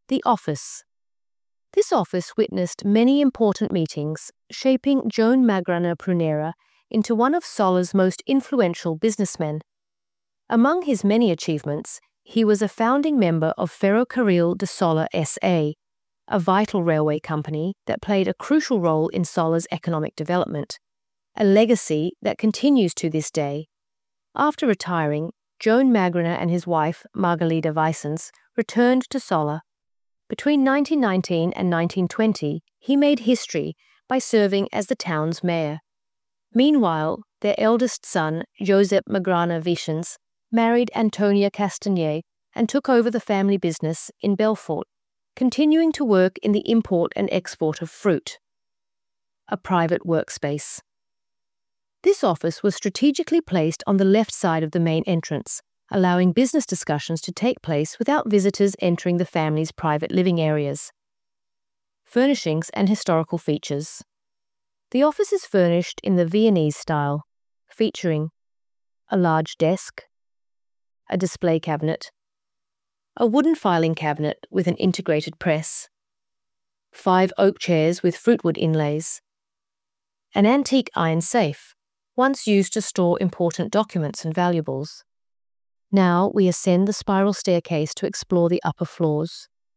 The office. This office witnessed many important meetings, shaping Joan Magrana Prunera into one of Sola's most influential businessmen. Among his many achievements, he was a founding member of Ferrocarril de Sola S.A., a vital railway company that played a crucial role in Sola's economic development, a legacy that continues to this day. After retiring, Joan Magrana and his wife, Margalida Vicens, returned to Sola. Between 1919 and 1920, he made history by serving as the town's mayor. Meanwhile, their eldest son, Josep Magrana Vicens, married Antonia Castagner and took over the family business in Belfort, continuing to work in the import and export of fruit. A private workspace. This office was strategically placed on the left side of the main entrance, allowing business discussions to take place without visitors entering the family's private living areas. Furnishings and historical features. The office is furnished in the Viennese style, featuring a large desk, a display cabinet, a wooden filing cabinet with an integrated press, 5 oak chairs with fruitwood inlays, an antique iron safe, once used to store important documents and valuables. Now we ascend the spiral staircase to explore the upper floors.